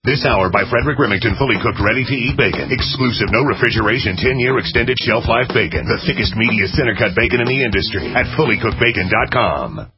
This hour by Frederick Remington, fully cooked, ready-to-eat bacon. Exclusive, no refrigeration, 10-year extended shelf life bacon. The thickest, meatiest center-cut bacon in the industry at fullycookedbacon.com.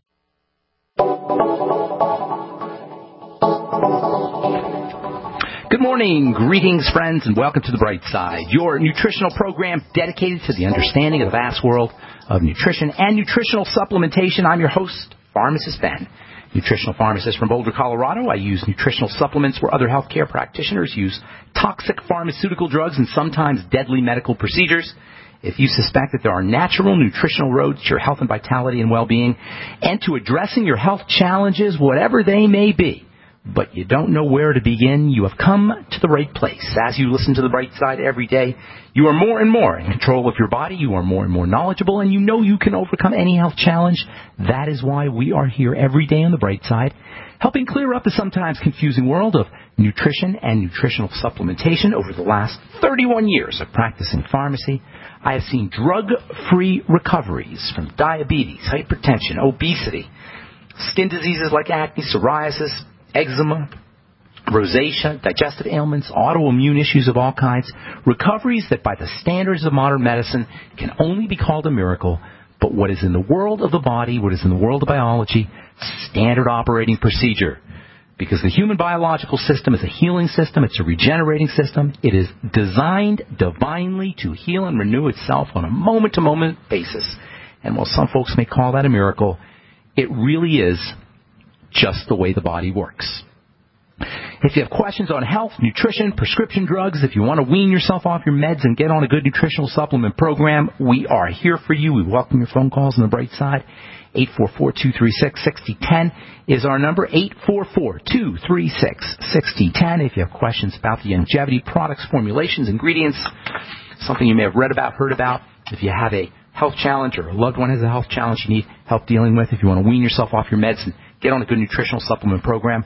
Good morning, greetings, friends, and welcome to The Bright Side, your nutritional program dedicated to the understanding of the vast world of nutrition and nutritional supplementation. I'm your host, Pharmacist Ben, nutritional pharmacist from Boulder, Colorado. I use nutritional supplements where other healthcare practitioners use toxic pharmaceutical drugs and sometimes deadly medical procedures. If you suspect that there are natural nutritional roads to your health and vitality and well-being and to addressing your health challenges, whatever they may be, but you don't know where to begin, you have come to the right place. As you listen to The Bright Side every day, you are more and more in control of your body, you are more and more knowledgeable, and you know you can overcome any health challenge. That is why we are here every day on The Bright Side, helping clear up the sometimes confusing world of nutrition and nutritional supplementation. Over the last 31 years of practicing pharmacy, I have seen drug-free recoveries from diabetes, hypertension, obesity, skin diseases like acne, psoriasis, eczema, rosacea, digestive ailments, autoimmune issues of all kinds, recoveries that by the standards of modern medicine can only be called a miracle, but what is in the world of the body, what is in the world of biology, standard operating procedure. Because the human biological system is a healing system, it's a regenerating system, it is designed divinely to heal and renew itself on a moment-to-moment basis. And while some folks may call that a miracle, it really is just the way the body works. If you have questions on health, nutrition, prescription drugs, if you want to wean yourself off your meds and get on a good nutritional supplement program, we are here for you. We welcome your phone calls on The Bright Side. 844-236-6010 is our number, 844-236-6010. If you have questions about the longevity products, formulations, ingredients, something you may have read about, heard about, if you have a health challenge or a loved one has a health challenge you need help dealing with, if you want to wean yourself off your meds and get on a good nutritional supplement program,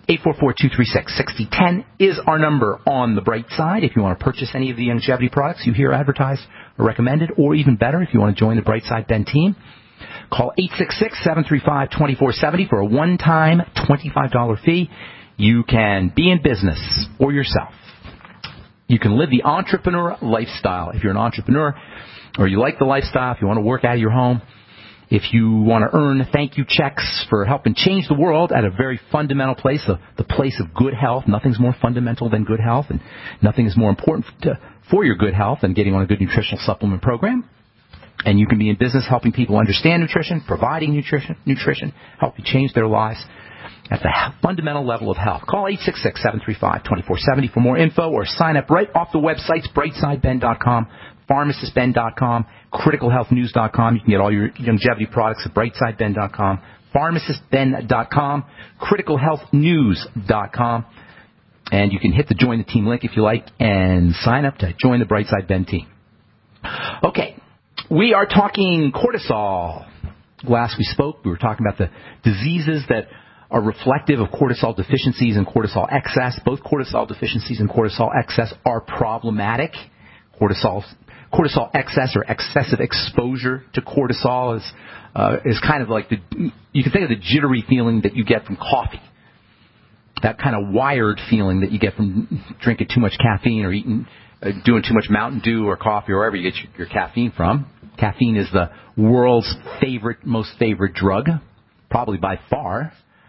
844-236-6010 is our number on The Bright Side. If you want to purchase any of the longevity products you hear advertised or recommended, or even better, if you want to join the Bright Side Ben team, call 866-735-2470 for a one-time $25 fee. You can be in business for yourself. You can live the entrepreneur lifestyle. If you're an entrepreneur or you like the lifestyle, if you want to work out of your home, if you want to earn thank you checks for helping change the world at a very fundamental place, the place of good health. Nothing's more fundamental than good health, and nothing is more important for your good health than getting on a good nutritional supplement program. And you can be in business helping people understand nutrition, providing nutrition, help you change their lives at the fundamental level of health. Call 866-735-2470 for more info, or sign up right off the websites, brightsideben.com, pharmacistben.com, criticalhealthnews.com. You can get all your longevity products at brightsideben.com, pharmacistben.com, criticalhealthnews.com. And you can hit the Join the Team link if you like and sign up to join the Brightside Ben team. Okay, we are talking cortisol. Last we spoke, we were talking about the diseases that are reflective of cortisol deficiencies and cortisol excess. Both cortisol deficiencies and cortisol excess are problematic. Cortisol excess or excessive exposure to cortisol is kind of like you can think of the jittery feeling that you get from coffee. That kind of wired feeling that you get from drinking too much caffeine or doing too much Mountain Dew or coffee or wherever you get your caffeine from. Caffeine is the world's most favorite drug, probably by far,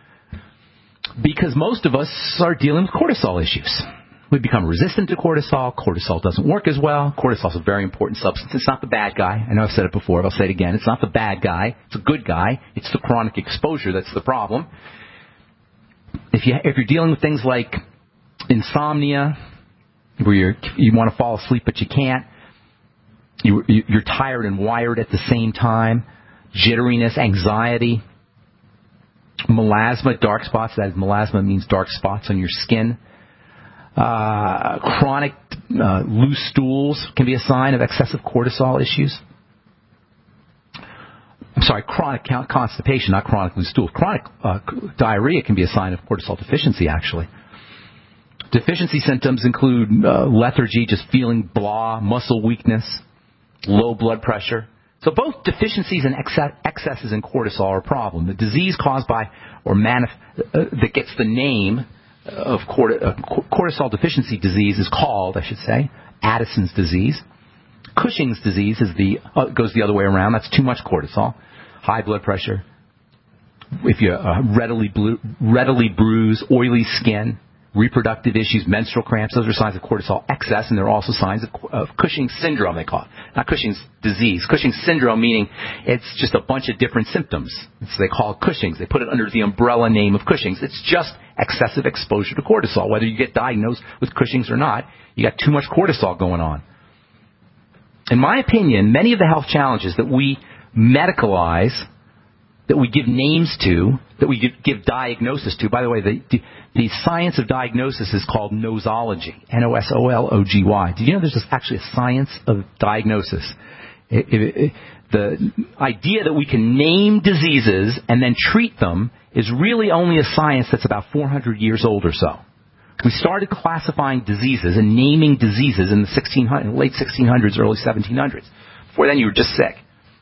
because most of us are dealing with cortisol issues. We become resistant to cortisol. Cortisol doesn't work as well. Cortisol is a very important substance. It's not the bad guy. I know I've said it before, but I'll say it again. It's not the bad guy. It's a good guy. It's the chronic exposure that's the problem. If you're dealing with things like insomnia, where you want to fall asleep but you can't, you're tired and wired at the same time, jitteriness, anxiety, melasma, dark spots. That is, melasma means dark spots on your skin. Chronic loose stools can be a sign of excessive cortisol issues. I'm sorry, chronic constipation, not chronic loose stools. Chronic diarrhea can be a sign of cortisol deficiency, actually. Deficiency symptoms include lethargy, just feeling blah, muscle weakness, low blood pressure. So both deficiencies and excesses in cortisol are a problem. The disease caused by that gets the name of cortisol deficiency disease is called, I should say, Addison's disease. Cushing's disease is goes the other way around. That's too much cortisol, high blood pressure. If you readily bruise, oily skin, reproductive issues, menstrual cramps, those are signs of cortisol excess, and they're also signs of Cushing's syndrome, they call it. Not Cushing's disease. Cushing's syndrome, meaning it's just a bunch of different symptoms. They call it Cushing's. They put it under the umbrella name of Cushing's. It's just excessive exposure to cortisol. Whether you get diagnosed with Cushing's or not, you got too much cortisol going on. In my opinion, many of the health challenges that we medicalize, that we give names to, that we give diagnosis to. By the way, the science of diagnosis is called nosology, Nosology. Did you know there's actually a science of diagnosis? The idea that we can name diseases and then treat them is really only a science that's about 400 years old or so. We started classifying diseases and naming diseases in the late 1600s, early 1700s. Before then, you were just sick.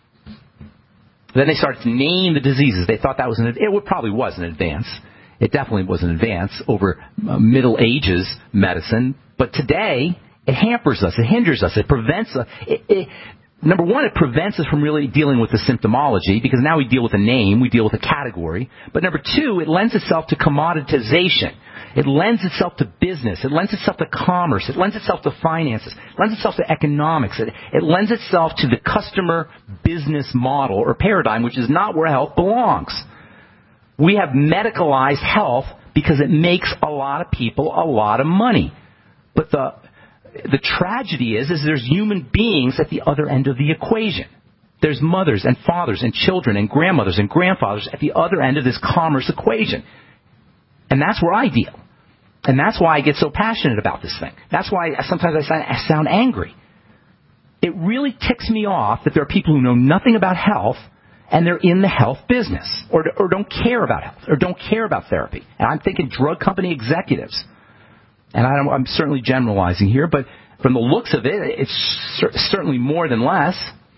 Then they started to name the diseases. They thought that was it probably was an advance. It definitely was an advance over Middle Ages medicine. But today, it hampers us. It hinders us. It prevents us. Number one, it prevents us from really dealing with the symptomology, because now we deal with a name, we deal with a category. But number two, it lends itself to commoditization. It lends itself to business. It lends itself to commerce. It lends itself to finances. It lends itself to economics. It lends itself to the customer business model or paradigm, which is not where health belongs. We have medicalized health because it makes a lot of people a lot of money. But the tragedy is there's human beings at the other end of the equation. There's mothers and fathers and children and grandmothers and grandfathers at the other end of this commerce equation. And that's where I deal. And that's why I get so passionate about this thing. That's why sometimes I sound angry. It really ticks me off that there are people who know nothing about health and they're in the health business or don't care about health or don't care about therapy. And I'm thinking drug company executives. And I'm certainly generalizing here, but from the looks of it, it's certainly more than less.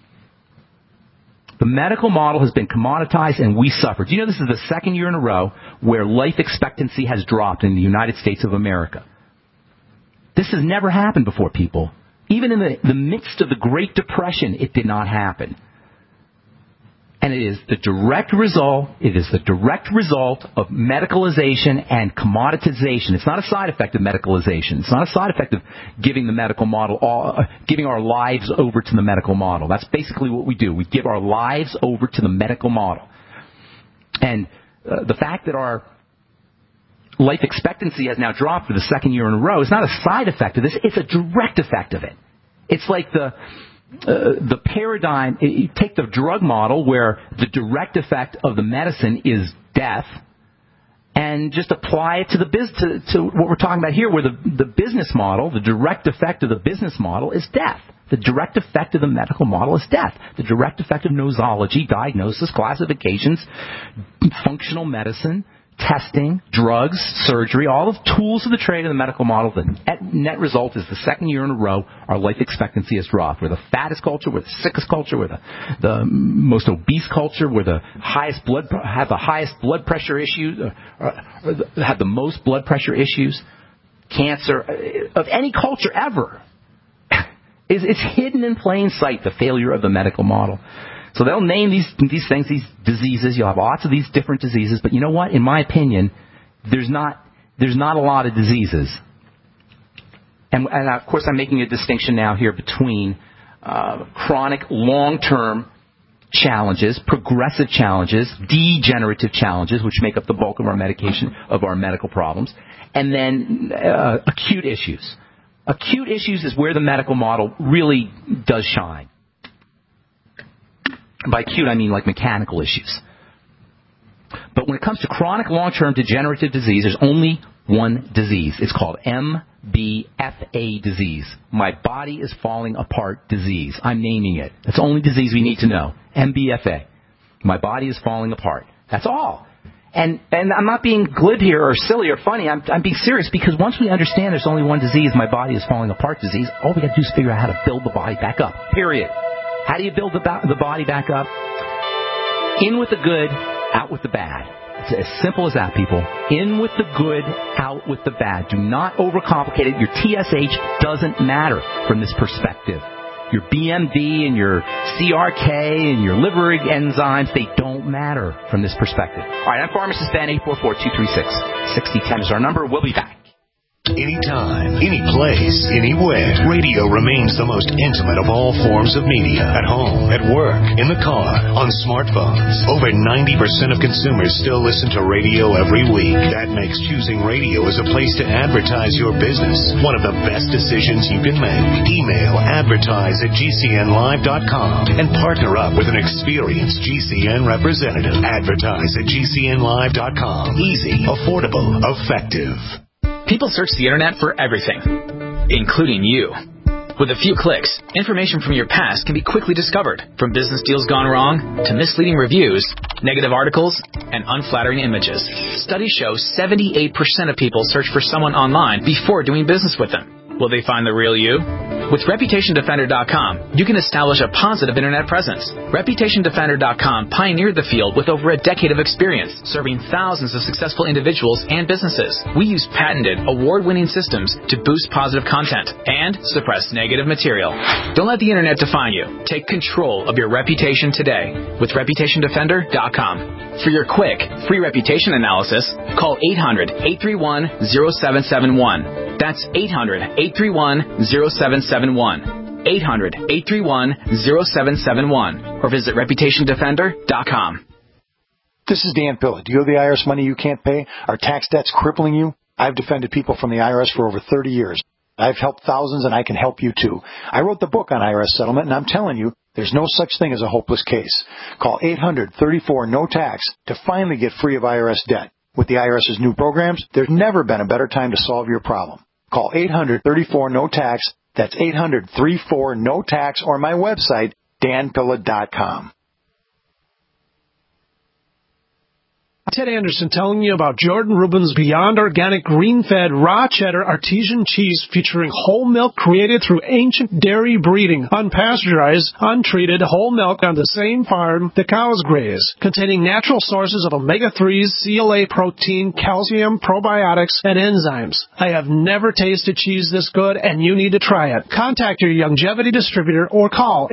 The medical model has been commoditized, and we suffer. Do you know this is the second year in a row where life expectancy has dropped in the United States of America? This has never happened before, people. Even in the midst of the Great Depression, it did not happen. And it is the direct result of medicalization and commoditization. It's not a side effect of medicalization. It's not a side effect of giving the medical model, giving our lives over to the medical model. That's basically what we do. We give our lives over to the medical model. And the fact that our life expectancy has now dropped for the second year in a row is not a side effect of this. It's a direct effect of it. It's like the paradigm, you take the drug model where the direct effect of the medicine is death, and just apply it to what we're talking about here, where the business model, the direct effect of the business model is death. The direct effect of the medical model is death. The direct effect of nosology, diagnosis, classifications, functional medicine, testing, drugs, surgery, all the tools of the trade of the medical model. The net result is the second year in a row, our life expectancy has dropped. We're the fattest culture, we're the sickest culture, we're the most obese culture, we're the have the highest blood pressure issues, have the most blood pressure issues, cancer, of any culture ever. It's hidden in plain sight, the failure of the medical model. So they'll name these things, these diseases. You'll have lots of these different diseases. But you know what? In my opinion, there's not a lot of diseases. And of course, I'm making a distinction now here between chronic, long-term challenges, progressive challenges, degenerative challenges, which make up the bulk of our medication, of our medical problems, and then acute issues. Acute issues is where the medical model really does shine. By acute, I mean like mechanical issues. But when it comes to chronic, long-term degenerative disease, there's only one disease. It's called MBFA disease. My body is falling apart disease. I'm naming it. That's the only disease we need to know. MBFA. My body is falling apart. That's all. And I'm not being glib here or silly or funny. I'm being serious, because once we understand there's only one disease, my body is falling apart disease, all we got to do is figure out how to build the body back up. Period. How do you build the body back up? In with the good, out with the bad. It's as simple as that, people. In with the good, out with the bad. Do not overcomplicate it. Your TSH doesn't matter from this perspective. Your BMD and your CRK and your liver enzymes, they don't matter from this perspective. All right, I'm Pharmacist Ben. 844-236-6010 is our number. We'll be back. Anytime, any place, anywhere. Radio remains the most intimate of all forms of media. At home, at work, in the car, on smartphones. Over 90% of consumers still listen to radio every week. That makes choosing radio as a place to advertise your business one of the best decisions you can make. Email advertise@gcnlive.com and partner up with an experienced GCN representative. Advertise@gcnlive.com. Easy, affordable, effective. People search the internet for everything, including you. With a few clicks, information from your past can be quickly discovered, from business deals gone wrong to misleading reviews, negative articles, and unflattering images. Studies show 78% of people search for someone online before doing business with them. Will they find the real you? With ReputationDefender.com, you can establish a positive internet presence. ReputationDefender.com pioneered the field with over a decade of experience, serving thousands of successful individuals and businesses. We use patented, award-winning systems to boost positive content and suppress negative material. Don't let the internet define you. Take control of your reputation today with ReputationDefender.com. For your quick, free reputation analysis, call 800-831-0771. That's 800-831-0771. 800-831-0771. Or visit ReputationDefender.com. This is Dan Pilla. Do you owe the IRS money you can't pay? Are tax debts crippling you? I've defended people from the IRS for over 30 years. I've helped thousands, and I can help you too. I wrote the book on IRS settlement, and I'm telling you, there's no such thing as a hopeless case. Call 800-34-NO-TAX to finally get free of IRS debt. With the IRS's new programs, there's never been a better time to solve your problem. Call 800-34-NO-TAX. That's 800-34-NO-TAX, or my website, danpilla.com. Ted Anderson telling you about Jordan Rubin's Beyond Organic Green-Fed Raw Cheddar Artesian Cheese featuring whole milk created through ancient dairy breeding, unpasteurized, untreated whole milk on the same farm the cows graze, containing natural sources of omega-3s, CLA protein, calcium, probiotics, and enzymes. I have never tasted cheese this good, and you need to try it. Contact your Youngevity distributor or call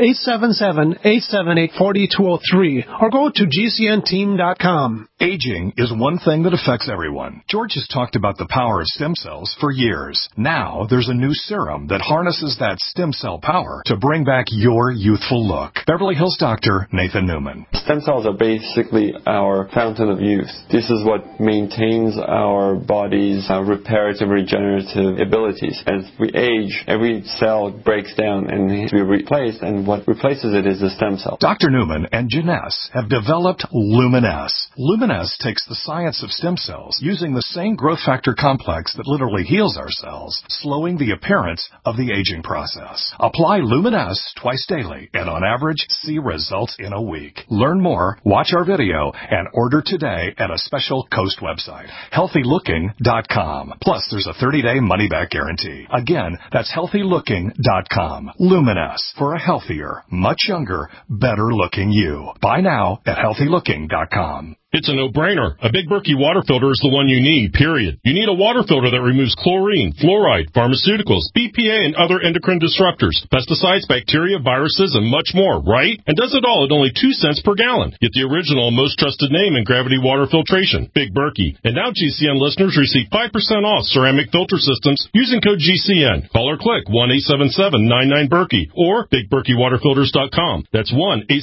877-878-4203 or go to gcnteam.com. Aging is one thing that affects everyone. George has talked about the power of stem cells for years. Now there's a new serum that harnesses that stem cell power to bring back your youthful look. Beverly Hills doctor Nathan Newman. Stem cells are basically our fountain of youth. This is what maintains our body's reparative, regenerative abilities. As we age, every cell breaks down and needs to be replaced, and what replaces it is the stem cell. Dr. Newman and Janess have developed Luminesce. Luminesce takes the science of stem cells using the same growth factor complex that literally heals our cells, slowing the appearance of the aging process. Apply Luminesce twice daily and on average see results in a week. Learn more, watch our video, and order today at a special Coast website, healthylooking.com. Plus there's a 30-day money-back guarantee. Again, that's healthylooking.com. Luminesce, for a healthier, much younger, better-looking you. Buy now at healthylooking.com. It's a no-brainer. A Big Berkey water filter is the one you need, period. You need a water filter that removes chlorine, fluoride, pharmaceuticals, BPA, and other endocrine disruptors, pesticides, bacteria, viruses, and much more, right? And does it all at only 2 cents per gallon. Get the original, most trusted name in gravity water filtration, Big Berkey. And now GCN listeners receive 5% off ceramic filter systems using code GCN. Call or click 1-877-99-BERKEY or BigBerkeyWaterFilters.com. That's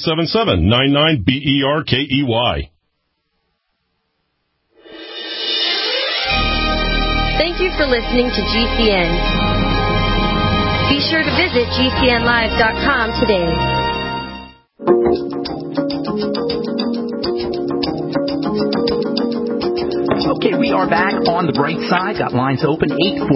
1-877-99-BERKEY. Thank you for listening to GCN. Be sure to visit GCNlive.com today. Okay, we are back on the bright side. Got lines open.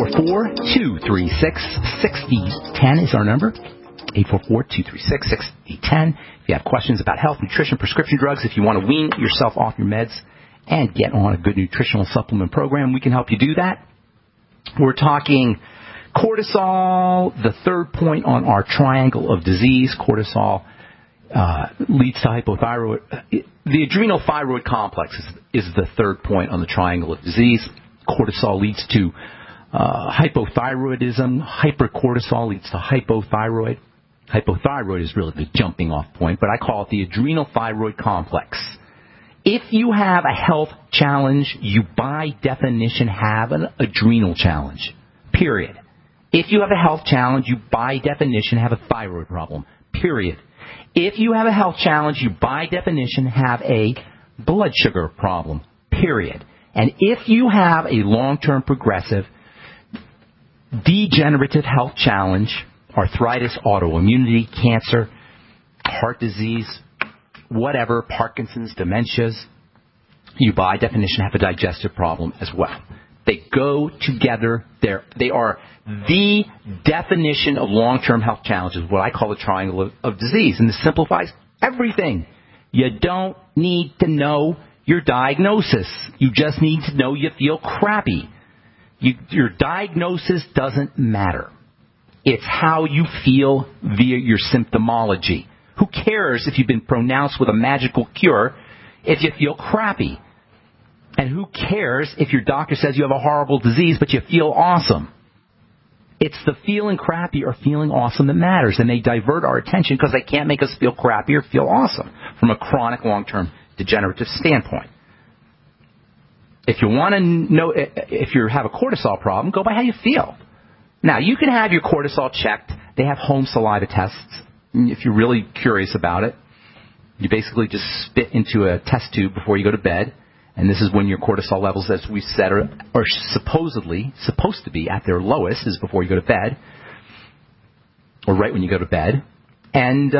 844-236-6010 is our number. 844-236-6010. If you have questions about health, nutrition, prescription drugs, if you want to wean yourself off your meds and get on a good nutritional supplement program, we can help you do that. We're talking cortisol, the third point on our triangle of disease. Cortisol leads to hypothyroid. The adrenal thyroid complex is the third point on the triangle of disease. Cortisol leads to hypothyroidism. Hypercortisol leads to hypothyroid. Hypothyroid is really the jumping off point, but I call it the adrenal thyroid complex. If you have a health challenge, you by definition have an adrenal challenge. Period. If you have a health challenge, you by definition have a thyroid problem. Period. If you have a health challenge, you by definition have a blood sugar problem. Period. And if you have a long-term progressive degenerative health challenge, arthritis, autoimmunity, cancer, heart disease, whatever, Parkinson's, dementias, you by definition have a digestive problem as well. They go together. They are the definition of long-term health challenges, what I call the triangle of disease. And this simplifies everything. You don't need to know your diagnosis. You just need to know you feel crappy. Your diagnosis doesn't matter. It's how you feel via your symptomology. Who cares if you've been pronounced with a magical cure if you feel crappy? And who cares if your doctor says you have a horrible disease but you feel awesome? It's the feeling crappy or feeling awesome that matters, and they divert our attention because they can't make us feel crappy or feel awesome from a chronic long-term degenerative standpoint. If you want to know if you have a cortisol problem, go by how you feel. Now, you can have your cortisol checked. They have home saliva tests. If you're really curious about it, you basically just spit into a test tube before you go to bed. And this is when your cortisol levels, as we said, are supposedly supposed to be at their lowest, is before you go to bed, or right when you go to bed. And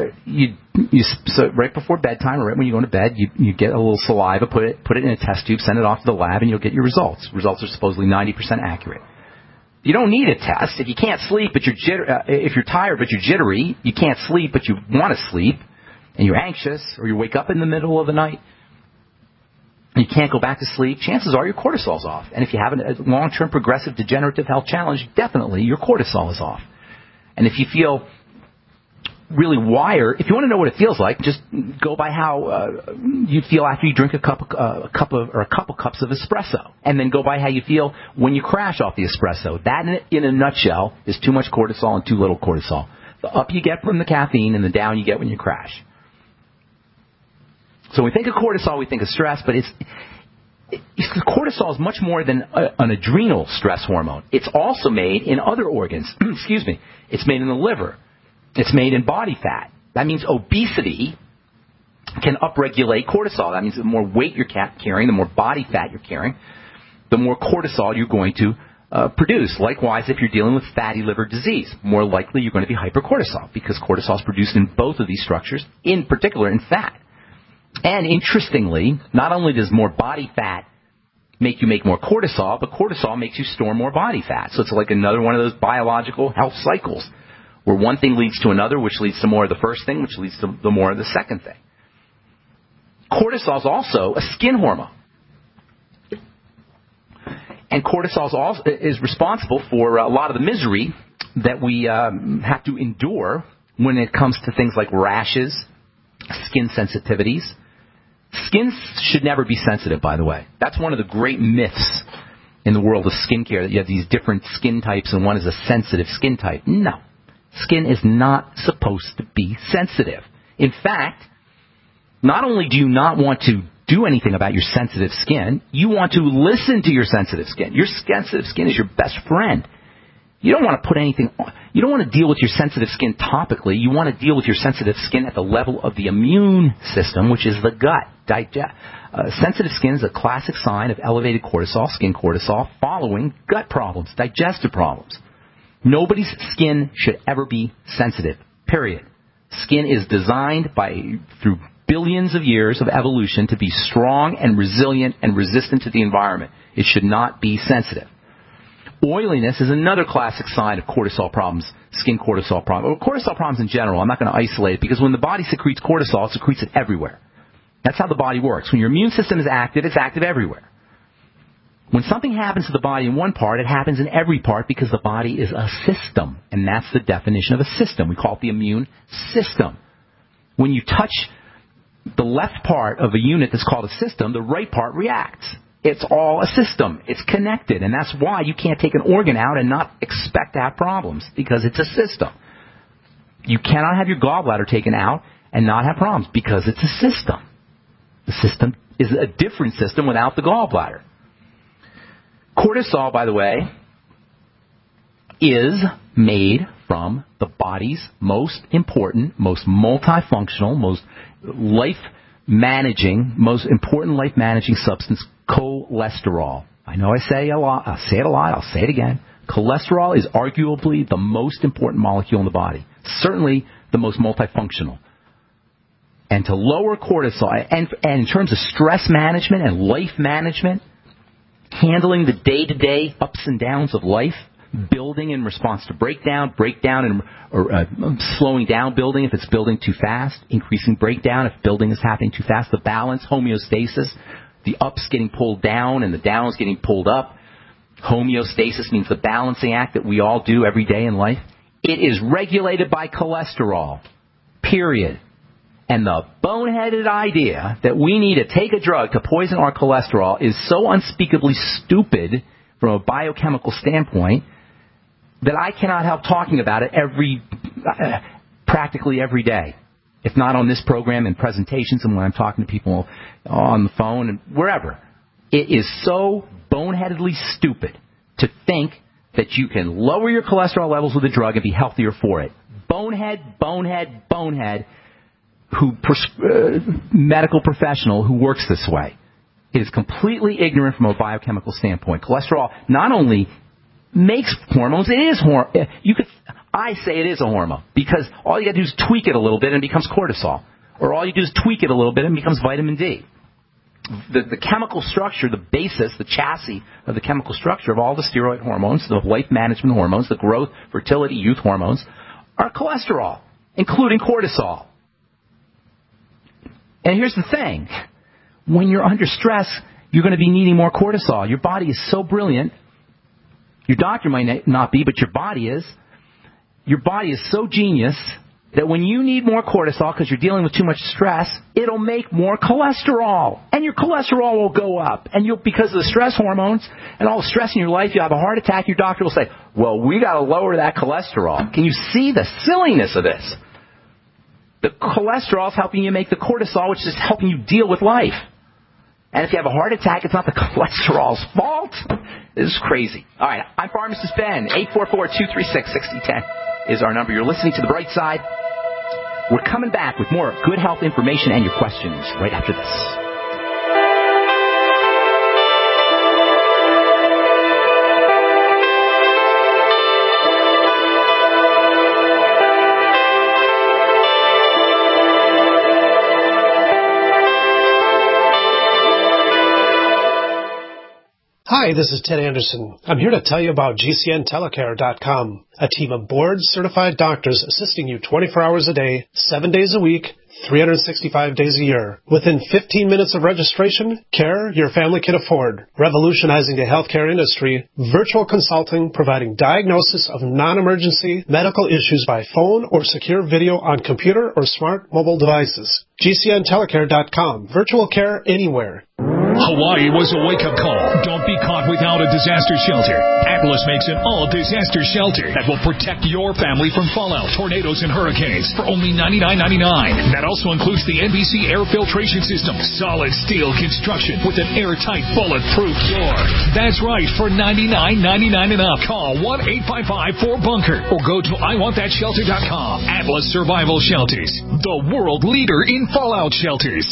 so right before bedtime, or right when you go to bed, you get a little saliva, put it in a test tube, send it off to the lab, and you'll get your results. Results are supposedly 90% accurate. You don't need a test. If you can't sleep, but if you're tired but you're jittery, you can't sleep but you want to sleep, and you're anxious, or you wake up in the middle of the night, and you can't go back to sleep, chances are your cortisol's off. And if you have a long-term progressive degenerative health challenge, definitely your cortisol is off. And if you feel really wired, if you want to know what it feels like, just go by how you feel after you drink a couple cups of espresso, and then go by how you feel when you crash off the espresso. That, in a nutshell, is too much cortisol and too little cortisol. The up you get from the caffeine, and the down you get when you crash. So when we think of cortisol, we think of stress, but cortisol is much more than an adrenal stress hormone. It's also made in other organs. Excuse me. It's made in the liver. It's made in body fat. That means obesity can upregulate cortisol. That means the more weight you're carrying, the more body fat you're carrying, the more cortisol you're going to produce. Likewise, if you're dealing with fatty liver disease, more likely you're going to be hypercortisol, because cortisol is produced in both of these structures, in particular in fat. And interestingly, not only does more body fat make you make more cortisol, but cortisol makes you store more body fat. So it's like another one of those biological health cycles, where one thing leads to another, which leads to more of the first thing, which leads to the more of the second thing. Cortisol is also a skin hormone. And cortisol is responsible for a lot of the misery that we have to endure when it comes to things like rashes, skin sensitivities. Skin should never be sensitive, by the way. That's one of the great myths in the world of skincare, that you have these different skin types and one is a sensitive skin type. No. Skin is not supposed to be sensitive. In fact, not only do you not want to do anything about your sensitive skin, you want to listen to your sensitive skin. Your sensitive skin is your best friend. You don't want to put anything on. You don't want to deal with your sensitive skin topically. You want to deal with your sensitive skin at the level of the immune system, which is the gut. Sensitive skin is a classic sign of elevated cortisol, skin cortisol, following gut problems, digestive problems. Nobody's skin should ever be sensitive, period. Skin is designed through billions of years of evolution to be strong and resilient and resistant to the environment. It should not be sensitive. Oiliness is another classic sign of cortisol problems, skin cortisol problems, or cortisol problems in general. I'm not going to isolate it, because when the body secretes cortisol, it secretes it everywhere. That's how the body works. When your immune system is active, it's active everywhere. When something happens to the body in one part, it happens in every part, because the body is a system, and that's the definition of a system. We call it the immune system. When you touch the left part of a unit that's called a system, the right part reacts. It's all a system. It's connected, and that's why you can't take an organ out and not expect to have problems, because it's a system. You cannot have your gallbladder taken out and not have problems, because it's a system. The system is a different system without the gallbladder. Cortisol, by the way, is made from the body's most important, most multifunctional, most most important life-managing substance, cholesterol. I know I say a lot. I'll say it a lot. I'll say it again. Cholesterol is arguably the most important molecule in the body. Certainly the most multifunctional. And to lower cortisol, and in terms of stress management and life management, handling the day-to-day ups and downs of life, building in response to breakdown and slowing down building if it's building too fast, increasing breakdown if building is happening too fast, the balance, homeostasis, the ups getting pulled down and the downs getting pulled up. Homeostasis means the balancing act that we all do every day in life. It is regulated by cholesterol, period. And the boneheaded idea that we need to take a drug to poison our cholesterol is so unspeakably stupid from a biochemical standpoint that I cannot help talking about it practically every day. If not on this program, in presentations and when I'm talking to people on the phone and wherever. It is so boneheadedly stupid to think that you can lower your cholesterol levels with a drug and be healthier for it. Bonehead medical professional who works this way. It is completely ignorant from a biochemical standpoint. Cholesterol not only makes hormones, it is I say it is a hormone, because all you got to do is tweak it a little bit and it becomes cortisol. Or all you do is tweak it a little bit and it becomes vitamin D. The chemical structure, the basis, the chassis of the chemical structure of all the steroid hormones, the life management hormones, the growth, fertility, youth hormones, are cholesterol, including cortisol. And here's the thing. When you're under stress, you're going to be needing more cortisol. Your body is so brilliant. Your doctor might not be, but your body is. Your body is so genius that when you need more cortisol because you're dealing with too much stress, it'll make more cholesterol. And your cholesterol will go up. And because of the stress hormones and all the stress in your life, you have a heart attack, your doctor will say, well, we got to lower that cholesterol. Can you see the silliness of this? The cholesterol is helping you make the cortisol, which is helping you deal with life. And if you have a heart attack, it's not the cholesterol's fault. This is crazy. All right, I'm Pharmacist Ben. 844-236-6010 is our number. You're listening to The Bright Side. We're coming back with more good health information and your questions right after this. Hi, this is Ted Anderson. I'm here to tell you about GCNtelecare.com, a team of board-certified doctors assisting you 24 hours a day, 7 days a week, 365 days a year. Within 15 minutes of registration, care your family can afford. Revolutionizing the healthcare industry, virtual consulting providing diagnosis of non-emergency medical issues by phone or secure video on computer or smart mobile devices. GCNtelecare.com. Virtual care anywhere. Hawaii was a wake-up call. Don't be caught without a disaster shelter. Atlas makes an all-disaster shelter that will protect your family from fallout, tornadoes, and hurricanes for only $99.99. That also includes the NBC air filtration system, solid steel construction with an airtight, bulletproof door. That's right, for $99.99 and up. Call 1-855-4BUNKER or go to IWantThatShelter.com. Atlas Survival Shelters, the world leader in fallout shelters.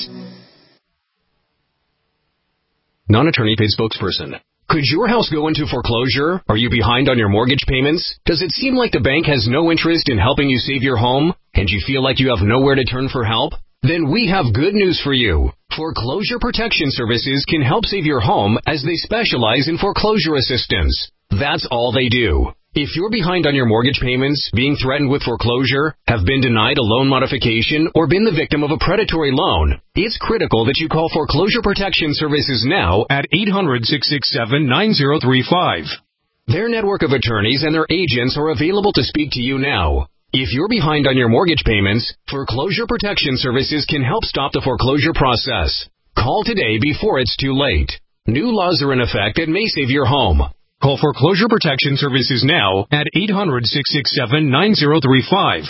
Non-attorney paid spokesperson. Could your house go into foreclosure? Are you behind on your mortgage payments? Does it seem like the bank has no interest in helping you save your home? And you feel like you have nowhere to turn for help? Then we have good news for you. Foreclosure Protection Services can help save your home as they specialize in foreclosure assistance. That's all they do. If you're behind on your mortgage payments, being threatened with foreclosure, have been denied a loan modification, or been the victim of a predatory loan, it's critical that you call Foreclosure Protection Services now at 800-667-9035. Their network of attorneys and their agents are available to speak to you now. If you're behind on your mortgage payments, Foreclosure Protection Services can help stop the foreclosure process. Call today before it's too late. New laws are in effect that may save your home. Call Foreclosure Protection Services now at 800-667-9035.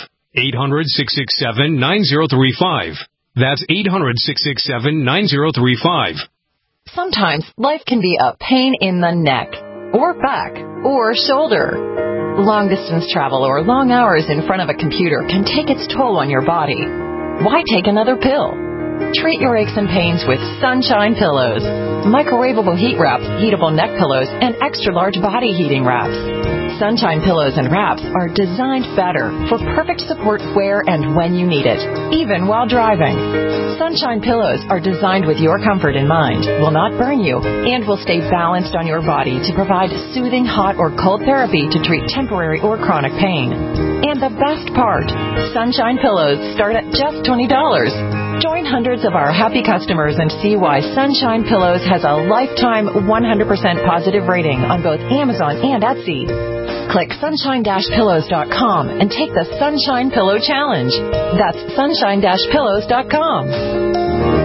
800-667-9035. That's 800-667-9035. Sometimes life can be a pain in the neck, or back, or shoulder. Long-distance travel or long hours in front of a computer can take its toll on your body. Why take another pill? Treat your aches and pains with Sunshine Pillows. Microwavable heat wraps, heatable neck pillows, and extra-large body heating wraps. Sunshine Pillows and wraps are designed better for perfect support where and when you need it, even while driving. Sunshine Pillows are designed with your comfort in mind, will not burn you, and will stay balanced on your body to provide soothing hot or cold therapy to treat temporary or chronic pain. And the best part, Sunshine Pillows start at just $20. Join hundreds of our happy customers and see why Sunshine Pillows has a lifetime 100% positive rating on both Amazon and Etsy. Click sunshine-pillows.com and take the Sunshine Pillow Challenge. That's sunshine-pillows.com.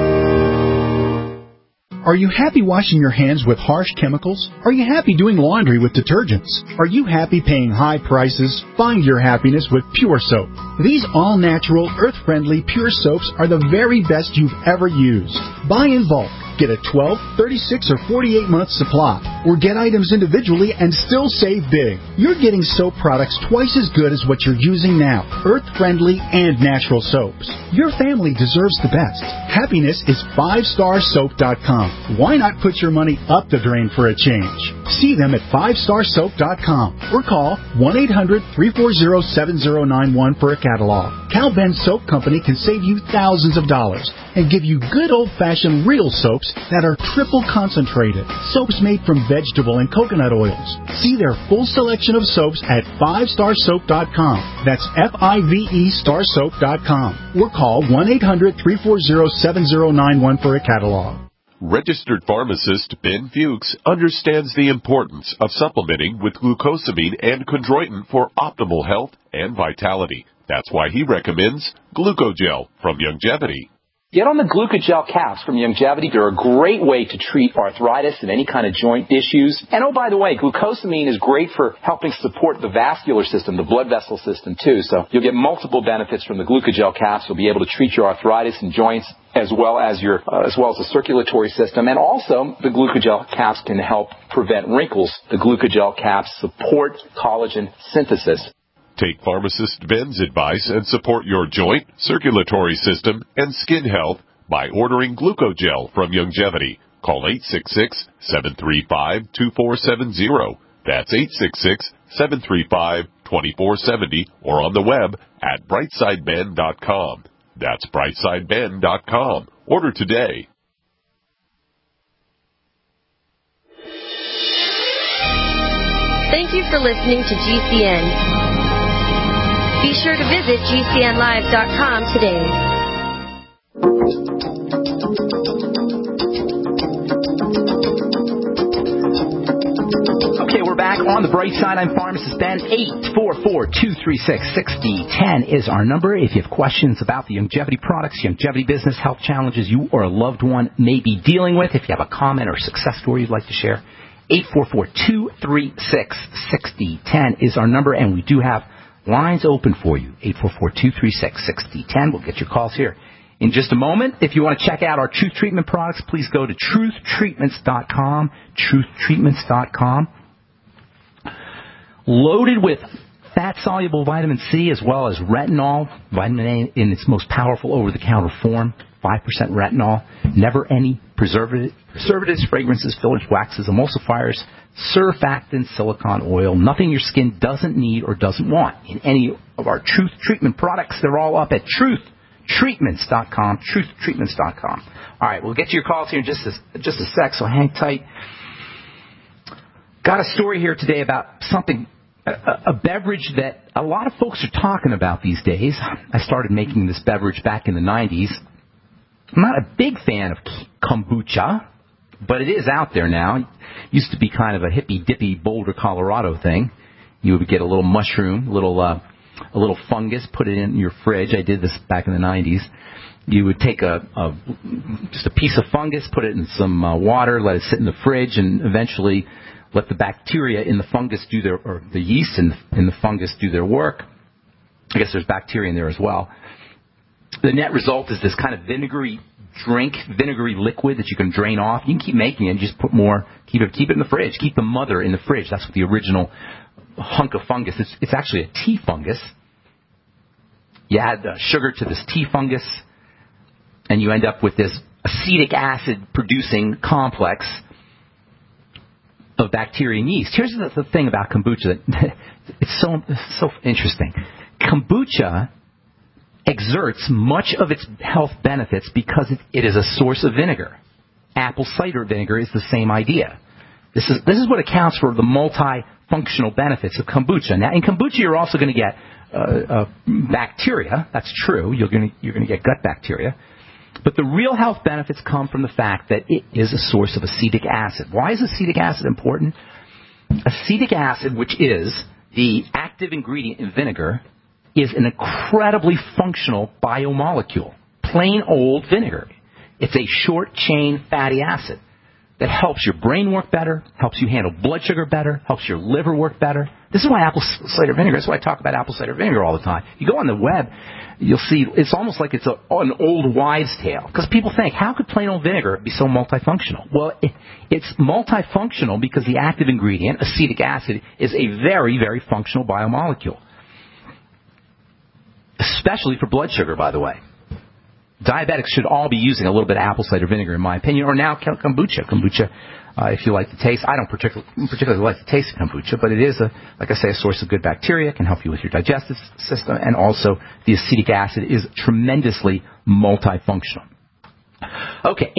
Are you happy washing your hands with harsh chemicals? Are you happy doing laundry with detergents? Are you happy paying high prices? Find your happiness with Pure Soap. These all-natural, earth-friendly Pure Soaps are the very best you've ever used. Buy in bulk. Get a 12, 36, or 48-month supply, or get items individually and still save big. You're getting soap products twice as good as what you're using now, earth-friendly and natural soaps. Your family deserves the best. Happiness is 5starsoap.com. Why not put your money up the drain for a change? See them at 5starsoap.com or call 1-800-340-7091 for a catalog. Cal Ben Soap Company can save you thousands of dollars and give you good old-fashioned real soaps that are triple concentrated. Soaps made from vegetable and coconut oils. See their full selection of soaps at 5starsoap.com. That's F-I-V-E starsoap.com. Or call 1-800-340-7091 for a catalog. Registered pharmacist Ben Fuchs understands the importance of supplementing with glucosamine and chondroitin for optimal health and vitality. That's why he recommends Glucogel from Youngevity. Get on the Glucogel caps from Youngevity. They're a great way to treat arthritis and any kind of joint issues. And oh, by the way, glucosamine is great for helping support the vascular system, the blood vessel system too. So you'll get multiple benefits from the Glucogel caps. You'll be able to treat your arthritis and joints as well as the circulatory system. And also, the Glucogel caps can help prevent wrinkles. The Glucogel caps support collagen synthesis. Take pharmacist Ben's advice and support your joint, circulatory system, and skin health by ordering Glucogel from Youngevity. Call 866-735-2470. That's 866-735-2470 or on the web at brightsideben.com. That's brightsideben.com. Order today. Thank you for listening to GCN. Be sure to visit GCNlive.com today. Okay, we're back on the bright side. I'm Pharmacist Ben. 844-236-6010 is our number. If you have questions about the Youngevity products, Youngevity business, health challenges you or a loved one may be dealing with, if you have a comment or success story you'd like to share, 844-236-6010 is our number, and we do have lines open for you, 844-236-6010. We'll get your calls here in just a moment. If you want to check out our Truth Treatment products, please go to truthtreatments.com, truthtreatments.com. Loaded with fat-soluble vitamin C as well as retinol, vitamin A in its most powerful over-the-counter form, 5% retinol, never any preservatives, fragrances, fillers, waxes, emulsifiers, surfactants, silicone oil, nothing your skin doesn't need or doesn't want in any of our Truth Treatment products. They're all up at truthtreatments.com, truthtreatments.com. All right, we'll get to your calls here in just a sec, so hang tight. Got a story here today about something, a beverage that a lot of folks are talking about these days. I started making this beverage back in the 90s. I'm not a big fan of kombucha, but it is out there now. It used to be kind of a hippy-dippy Boulder, Colorado thing. You would get a little mushroom, little a little fungus, put it in your fridge. I did this back in the 90s. You would take just a piece of fungus, put it in some water, let it sit in the fridge, and eventually let the bacteria in the fungus or the yeast in the fungus do their work. I guess there's bacteria in there as well. The net result is this kind of vinegary liquid that you can drain off. You can keep making it, just put more, keep it in the fridge, keep the mother in the fridge. That's what the original hunk of fungus. It's actually a tea fungus. You add sugar to this tea fungus, and you end up with this acetic acid producing complex of bacteria and yeast. Here's the thing about kombucha that it's so interesting. Kombucha exerts much of its health benefits because it is a source of vinegar. Apple cider vinegar is the same idea. This is what accounts for the multifunctional benefits of kombucha. Now, in kombucha, you're also going to get bacteria. That's true. You're going to get gut bacteria. But the real health benefits come from the fact that it is a source of acetic acid. Why is acetic acid important? Acetic acid, which is the active ingredient in vinegar, is an incredibly functional biomolecule. Plain old vinegar. It's a short-chain fatty acid that helps your brain work better, helps you handle blood sugar better, helps your liver work better. This is why apple cider vinegar, that's why I talk about apple cider vinegar all the time. You go on the web, you'll see it's almost like it's an old wives' tale. Because people think, how could plain old vinegar be so multifunctional? Well, it's multifunctional because the active ingredient, acetic acid, is a very, very functional biomolecule. Especially for blood sugar, by the way. Diabetics should all be using a little bit of apple cider vinegar, in my opinion, or now kombucha. Kombucha, if you like the taste. I don't particularly like the taste of kombucha, but it is, like I say, a source of good bacteria. It can help you with your digestive system, and also the acetic acid is tremendously multifunctional. Okay,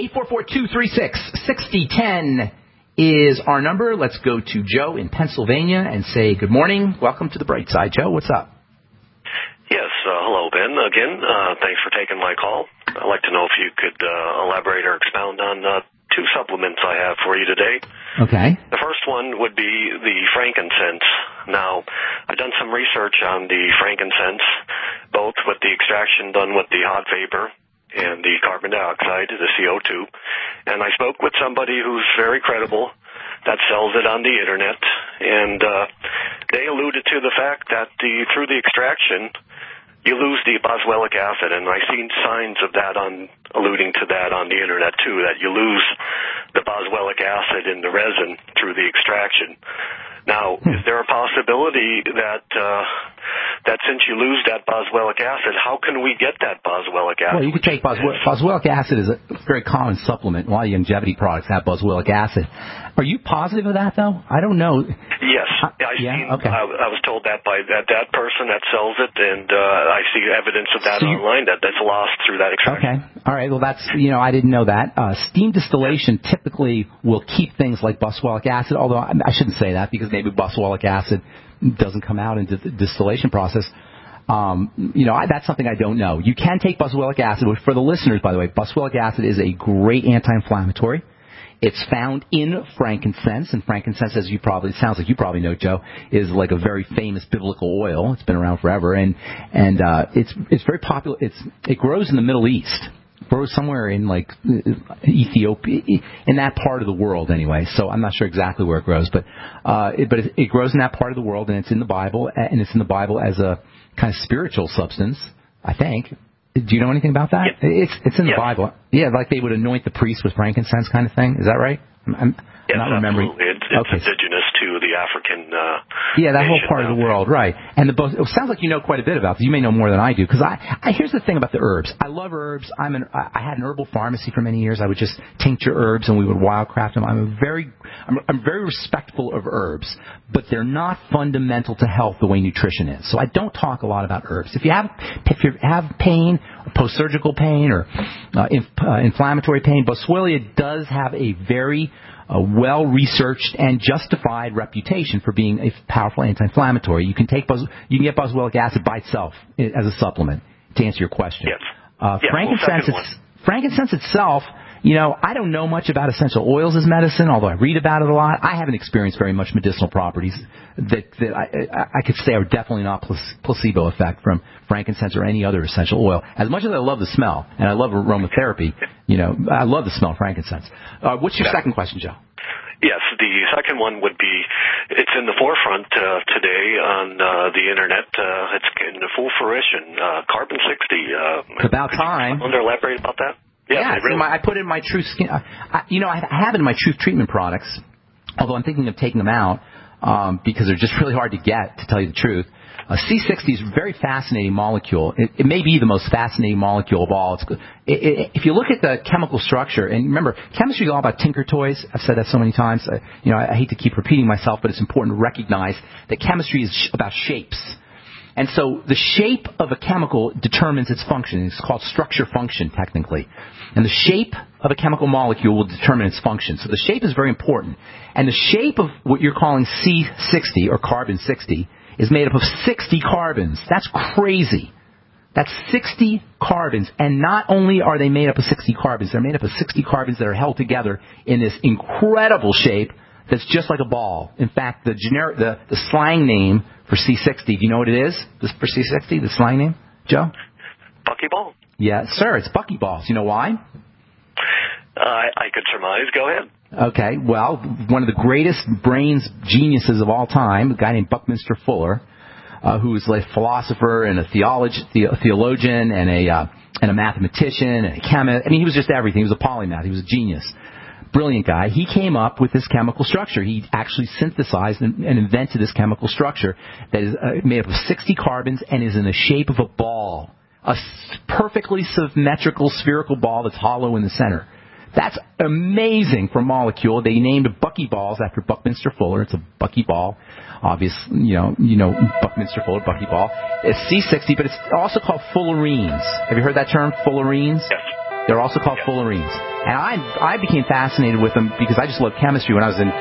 844-236-6010 is our number. Let's go to Joe in Pennsylvania and say good morning. Welcome to the Bright Side, Joe. What's up? Yes, hello, Ben. Again, thanks for taking my call. I'd like to know if you could elaborate or expound on two supplements I have for you today. Okay. The first one would be the frankincense. Now, I've done some research on the frankincense, both with the extraction done with the hot vapor and the carbon dioxide, the CO2. And I spoke with somebody who's very credible that sells it on the Internet, and they alluded to the fact that through the extraction, you lose the boswellic acid, and I've seen signs of that alluding to that on the Internet, too, that you lose the boswellic acid in the resin through the extraction. Now, is there a possibility that since you lose that boswellic acid, how can we get that boswellic acid? Well, you could take boswellic acid is a very common supplement. A lot of longevity products have boswellic acid. Are you positive of that, though? I don't know. Yes. Okay. I was told that by that person that sells it, and I see evidence of that online that's lost through that extraction. Okay. All right. Well, I didn't know that. Steam distillation typically will keep things like boswellic acid, although I shouldn't say that because maybe boswellic acid doesn't come out into the distillation process. That's something I don't know. You can take boswellic acid. For the listeners, by the way, boswellic acid is a great anti-inflammatory. It's found in frankincense, and frankincense, it sounds like you probably know, Joe, is like a very famous biblical oil. It's been around forever, and it's very popular. It grows in the Middle East. It grows somewhere in like Ethiopia, in that part of the world anyway. So I'm not sure exactly where it grows, but it grows in that part of the world, and it's in the Bible, and it's in the Bible as a kind of spiritual substance, I think. Do you know anything about that? Yes. It's in the Bible. Yeah, like they would anoint the priest with frankincense kind of thing. Is that right? I'm not remembering. Absolutely. It's indigenous to the African that whole part of the world, right. And it sounds like you know quite a bit about this. You may know more than I do, because here's the thing about the herbs. I love herbs. I had an herbal pharmacy for many years. I would just tincture herbs, and we would wildcraft them. I'm very respectful of herbs, but they're not fundamental to health the way nutrition is. So I don't talk a lot about herbs. If you have pain, post-surgical pain, or inflammatory pain, Boswellia does have a very well-researched and justified reputation for being a powerful anti-inflammatory. You can get boswellic acid by itself as a supplement, to answer your question. Yes. Frankincense itself I don't know much about essential oils as medicine, although I read about it a lot. I haven't experienced very much medicinal properties that I could say are definitely not placebo effect from frankincense or any other essential oil. As much as I love the smell, and I love aromatherapy, I love the smell of frankincense. What's your second question, Joe? Yes, the second one would be, it's in the forefront today on the Internet. It's in the full fruition. Carbon-60. It's about time. Can you elaborate about that? Yeah, really. I put it in my Truth Skin. I have it in my Truth Treatment products, although I'm thinking of taking them out because they're just really hard to get, to tell you the truth. C60 is a very fascinating molecule. It may be the most fascinating molecule of all. If you look at the chemical structure, and remember, chemistry is all about tinker toys. I've said that so many times. I hate to keep repeating myself, but it's important to recognize that chemistry is about shapes. And so the shape of a chemical determines its function. It's called structure function, technically. And the shape of a chemical molecule will determine its function. So the shape is very important. And the shape of what you're calling C60, or carbon-60, is made up of 60 carbons. That's crazy. That's 60 carbons. And not only are they made up of 60 carbons, they're made up of 60 carbons that are held together in this incredible shape that's just like a ball. In fact, the slang name for C60, do you know what it is? For C60, the slang name, Joe? Buckyball. Yeah, sir, it's buckyballs. You know why? I could surmise. Go ahead. Okay, well, one of the greatest geniuses of all time, a guy named Buckminster Fuller, who was a philosopher and a theologian and a mathematician and a chemist. I mean, he was just everything. He was a polymath. He was a genius. Brilliant guy. He came up with this chemical structure. He actually synthesized and invented this chemical structure that is made up of 60 carbons and is in the shape of a ball. A perfectly symmetrical spherical ball that's hollow in the center. That's amazing for a molecule. They named buckyballs after Buckminster Fuller. It's a buckyball. Obviously, you know Buckminster Fuller, buckyball. It's C60, but it's also called fullerenes. Have you heard that term, fullerenes? Yes. They're also called fullerenes. And I became fascinated with them because I just loved chemistry when I was in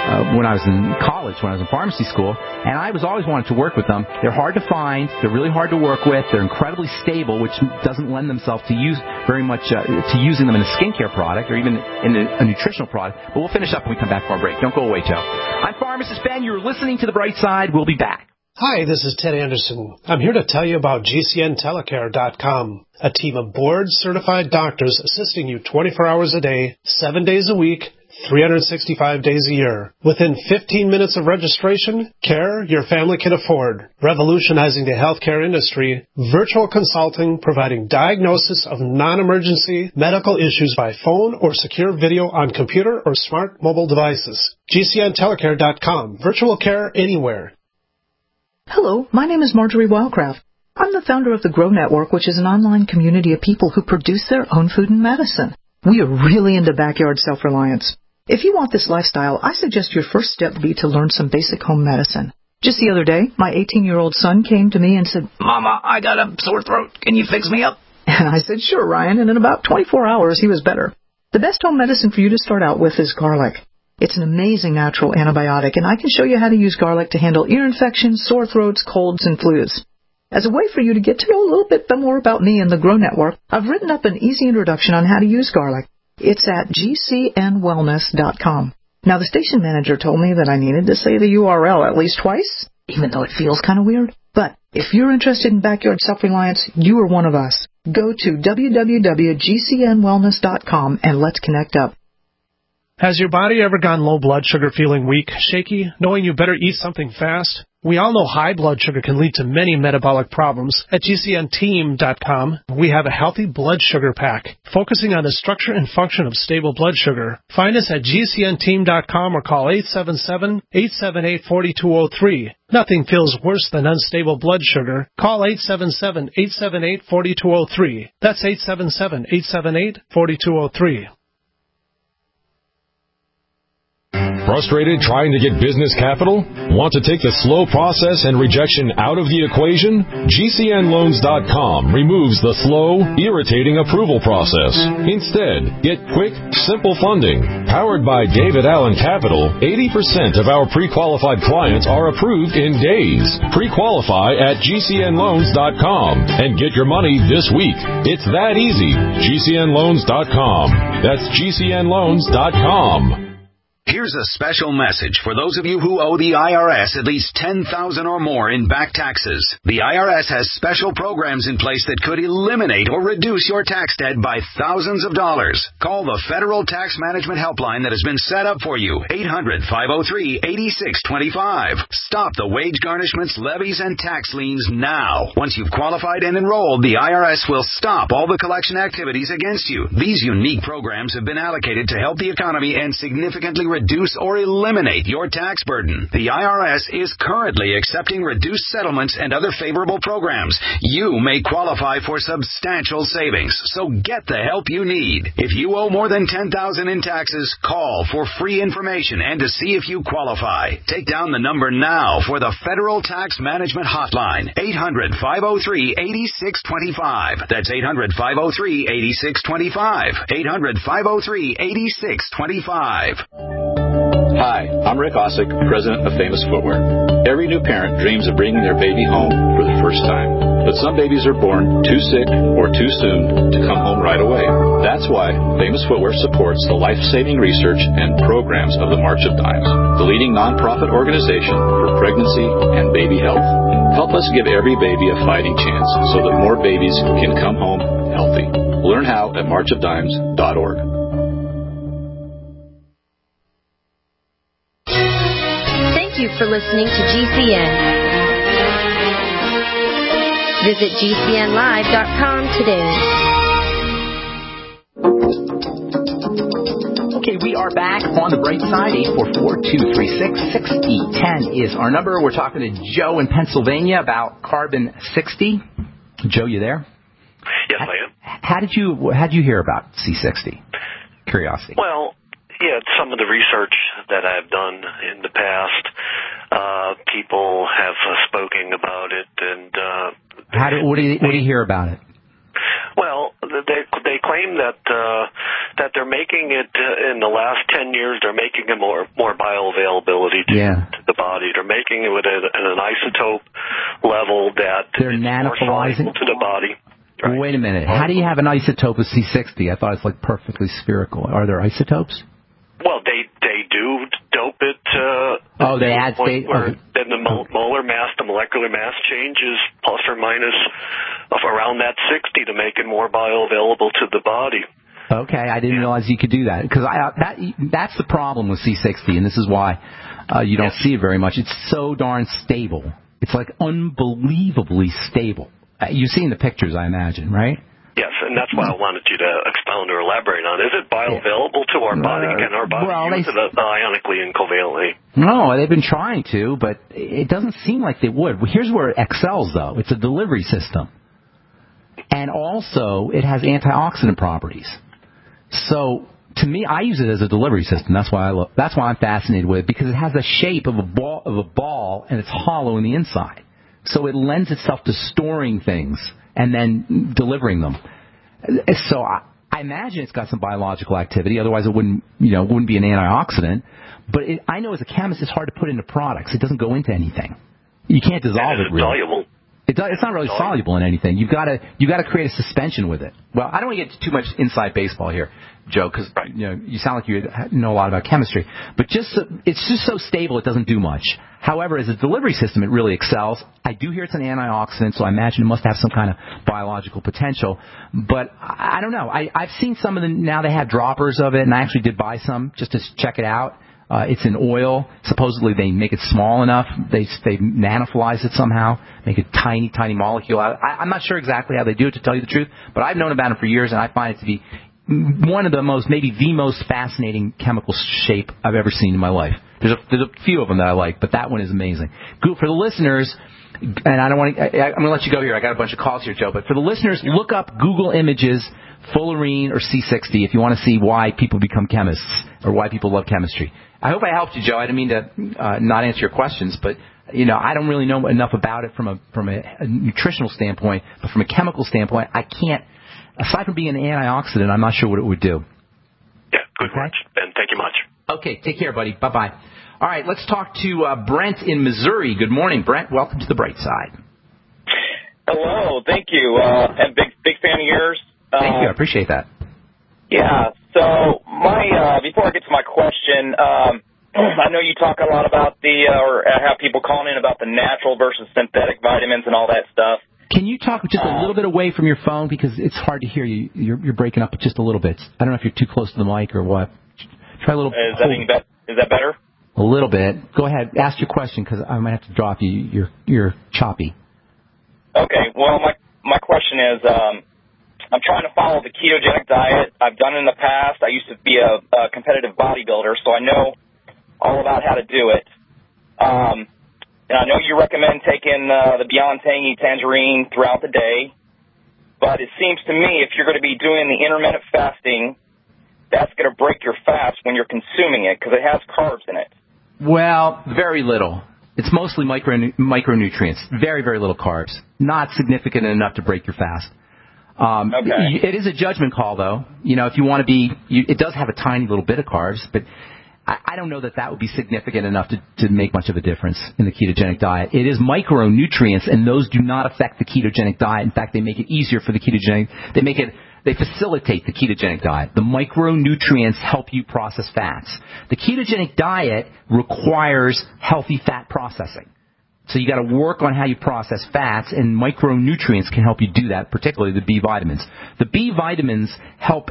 college, when I was in pharmacy school, and I was always wanted to work with them. They're hard to find. They're really hard to work with. They're incredibly stable, which doesn't lend themselves to very much to using them in a skincare product or even in a nutritional product. But we'll finish up when we come back from our break. Don't go away, Joe. I'm Pharmacist Ben. You're listening to The Bright Side. We'll be back. Hi, this is Ted Anderson. I'm here to tell you about GCNtelecare.com, a team of board-certified doctors assisting you 24 hours a day, 7 days a week, 365 days a year. Within 15 minutes of registration, care your family can afford. Revolutionizing the healthcare industry, virtual consulting providing diagnosis of non-emergency medical issues by phone or secure video on computer or smart mobile devices. GCNtelecare.com, virtual care anywhere. Hello, my name is Marjorie Wildcraft. I'm the founder of the Grow Network, which is an online community of people who produce their own food and medicine. We are really into backyard self-reliance. If you want this lifestyle, I suggest your first step be to learn some basic home medicine. Just the other day, my 18-year-old son came to me and said, "Mama, I got a sore throat. Can you fix me up?" And I said, "Sure, Ryan," and in about 24 hours, he was better. The best home medicine for you to start out with is garlic. It's an amazing natural antibiotic, and I can show you how to use garlic to handle ear infections, sore throats, colds, and flus. As a way for you to get to know a little bit more about me and the Grow Network, I've written up an easy introduction on how to use garlic. It's at gcnwellness.com. Now, the station manager told me that I needed to say the URL at least twice, even though it feels kind of weird. But if you're interested in backyard self-reliance, you are one of us. Go to www.gcnwellness.com and let's connect up. Has your body ever gone low blood sugar, feeling weak, shaky, knowing you better eat something fast? We all know high blood sugar can lead to many metabolic problems. At GCNteam.com, we have a healthy blood sugar pack, focusing on the structure and function of stable blood sugar. Find us at GCNteam.com or call 877-878-4203. Nothing feels worse than unstable blood sugar. Call 877-878-4203. That's 877-878-4203. Frustrated trying to get business capital? Want to take the slow process and rejection out of the equation? GCNloans.com removes the slow, irritating approval process. Instead, get quick, simple funding. Powered by David Allen Capital, 80% of our pre-qualified clients are approved in days. Pre-qualify at GCNloans.com and get your money this week. It's that easy. GCNloans.com. That's GCNloans.com. Here's a special message for those of you who owe the IRS at least $10,000 or more in back taxes. The IRS has special programs in place that could eliminate or reduce your tax debt by thousands of dollars. Call the Federal Tax Management Helpline that has been set up for you. 800-503-8625. Stop the wage garnishments, levies, and tax liens now. Once you've qualified and enrolled, the IRS will stop all the collection activities against you. These unique programs have been allocated to help the economy and significantly reduce or eliminate your tax burden. The IRS is currently accepting reduced settlements and other favorable programs. You may qualify for substantial savings, so get the help you need. If you owe more than $10,000 in taxes, call for free information and to see if you qualify. Take down the number now for the Federal Tax Management Hotline. 800-503-8625. That's 800-503-8625. 800-503-8625. Hi, I'm Rick Osick, president of Famous Footwear. Every new parent dreams of bringing their baby home for the first time. But some babies are born too sick or too soon to come home right away. That's why Famous Footwear supports the life-saving research and programs of the March of Dimes, the leading nonprofit organization for pregnancy and baby health. Help us give every baby a fighting chance so that more babies can come home healthy. Learn how at marchofdimes.org. Thank you for listening to GCN. Visit GCNlive.com today. Okay, we are back on the bright side. 844-236-6010 is our number. We're talking to Joe in Pennsylvania about Carbon 60. Joe, you there? Yes, I am. How did you hear about C60? Curiosity. Well, yeah, some of the research that I've done in the past, people have spoken about it, and what do you hear about it? Well, they claim that they're making it in the last 10 years. They're making it more bioavailability to the body. They're making it at an isotope level that they're is more soluble to the body. Right. Wait a minute. How do you have an isotope of C60? I thought it's like perfectly spherical. Are there isotopes? Well, they do dope it. They add state. Then the molar mass, the molecular mass changes plus or minus of around that 60 to make it more bioavailable to the body. Okay, I didn't realize you could do that because that's the problem with C60, and this is why you don't see it very much. It's so darn stable. It's like unbelievably stable. You've seen the pictures, I imagine, right? Yes, and that's why I wanted you to expound or elaborate on. Is it bioavailable to our body? Can our body use it ionically and covalently? No, they've been trying to, but it doesn't seem like they would. Here's where it excels, though. It's a delivery system. And also, it has antioxidant properties. So, to me, I use it as a delivery system. That's why I'm fascinated with it, because it has the shape of a ball, and it's hollow in the inside. So it lends itself to storing things and then delivering them. So I imagine it's got some biological activity. Otherwise, it wouldn't be an antioxidant. But I know as a chemist, it's hard to put into products. It doesn't go into anything. You can't dissolve it. Really. Soluble? It's not really soluble in anything. You've got to create a suspension with it. Well, I don't want to get too much inside baseball here, Joe, because you sound like you know a lot about chemistry. But it's just so stable, it doesn't do much. However, as a delivery system, it really excels. I do hear it's an antioxidant, so I imagine it must have some kind of biological potential. But I don't know. I've seen some of them. Now they have droppers of it, and I actually did buy some just to check it out. It's in oil. Supposedly they make it small enough. They nanophilize it somehow, make a tiny, tiny molecule out. I'm not sure exactly how they do it, to tell you the truth, but I've known about it for years, and I find it to be one of the most, maybe the most fascinating chemical shape I've ever seen in my life. There's a few of them that I like, but that one is amazing. Good for the listeners, and I'm going to let you go here. I got a bunch of calls here, Joe, but for the listeners, look up Google Images Fullerene or C60 if you want to see why people become chemists or why people love chemistry. I hope I helped you, Joe. I didn't mean to not answer your questions, but I don't really know enough about it from a nutritional standpoint, but from a chemical standpoint, I can't. Aside from being an antioxidant, I'm not sure what it would do. Yeah, good words, Ben. Thank you much. Okay, take care, buddy. Bye-bye. All right, let's talk to Brent in Missouri. Good morning, Brent. Welcome to the Bright Side. Hello, thank you. And big fan of yours. Thank you. I appreciate that. Yeah. So before I get to my question, I know you talk a lot about or have people calling in about the natural versus synthetic vitamins and all that stuff. Can you talk just a little bit away from your phone because it's hard to hear you? You're breaking up just a little bit. I don't know if you're too close to the mic or what. Try a little. Is that better? A little bit. Go ahead. Ask your question because I might have to drop you. You're choppy. Okay. Well, my question is, I'm trying to follow the ketogenic diet. I've done it in the past. I used to be a competitive bodybuilder, so I know all about how to do it. And I know you recommend taking the Beyond Tangy Tangerine throughout the day, but it seems to me if you're going to be doing the intermittent fasting, that's going to break your fast when you're consuming it because it has carbs in it. Well, very little. It's mostly micronutrients. Very, very little carbs. Not significant enough to break your fast. Okay. It is a judgment call, though. If you want to be, it does have a tiny little bit of carbs, but I don't know that would be significant enough to make much of a difference in the ketogenic diet. It is micronutrients, and those do not affect the ketogenic diet. In fact, they make it easier for the ketogenic. They facilitate the ketogenic diet. The micronutrients help you process fats. The ketogenic diet requires healthy fat processing. So you got to work on how you process fats, and micronutrients can help you do that, particularly the B vitamins. The B vitamins help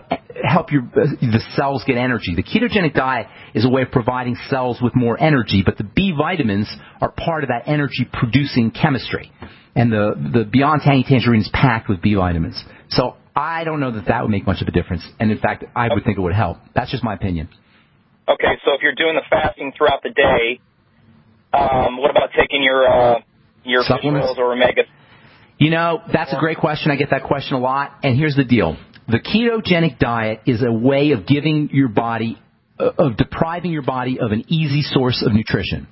the cells get energy. The ketogenic diet is a way of providing cells with more energy, but the B vitamins are part of that energy-producing chemistry. And the Beyond Tangy Tangerine is packed with B vitamins. So I don't know that would make much of a difference. And, in fact, I would think it would help. That's just my opinion. Okay, so if you're doing the fasting throughout the day, what about taking your fish oils or omega? That's a great question. I get that question a lot. And here's the deal. The ketogenic diet is a way of giving your body, of depriving your body of an easy source of nutrition.